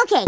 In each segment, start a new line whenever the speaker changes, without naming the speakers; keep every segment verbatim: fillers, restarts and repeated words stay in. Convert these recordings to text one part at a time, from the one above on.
Okay.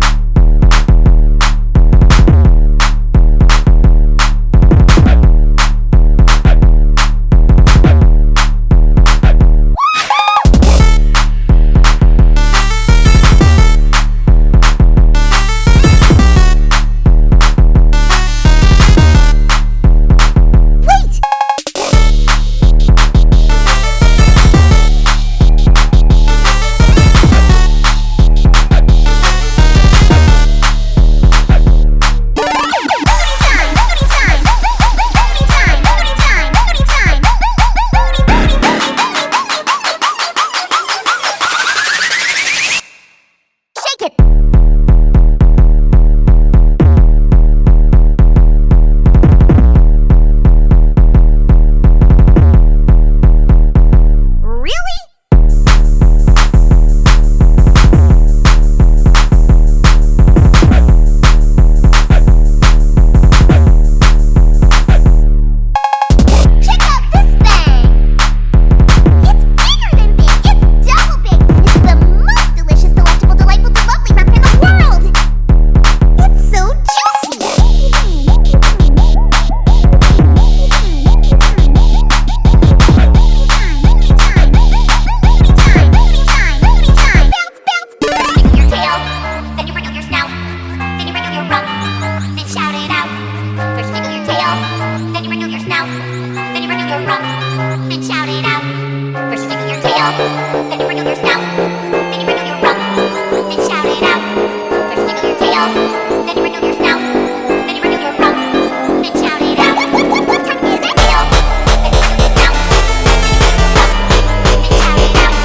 Then you wiggle your snout. Then you wiggle your rump. Then shout it out. First you wiggle your tail. Then you wiggle your snout. Then you wiggle your rump. Then shout it out. What time is it? Tail. Then you wiggle your snout. Then you wiggle your rump. Then shout it out.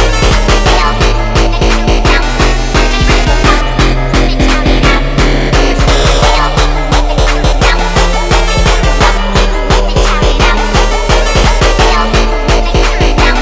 Tail. Then you wiggle your snout. Then you wiggle your rump. Then shout it out. First you wiggle your tail. Then you wiggle your snout. Then you wiggle your rump. Then shout it out. Tail. Then you wiggle your snout.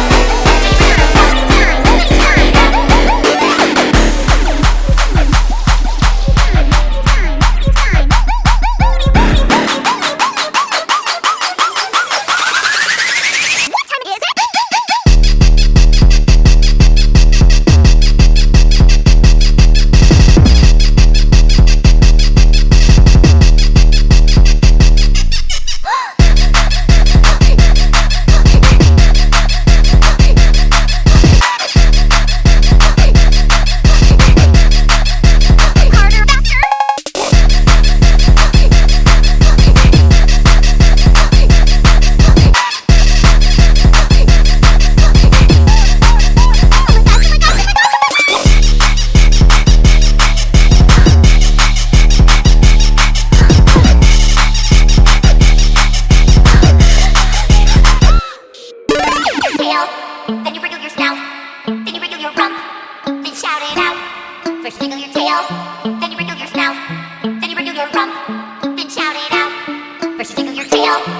Then you wiggle your snout, then you wiggle your rump, then shout it out. First you wiggle your tail, then you wiggle your snout, then you wiggle your rump, then shout it out. First you wiggle your tail.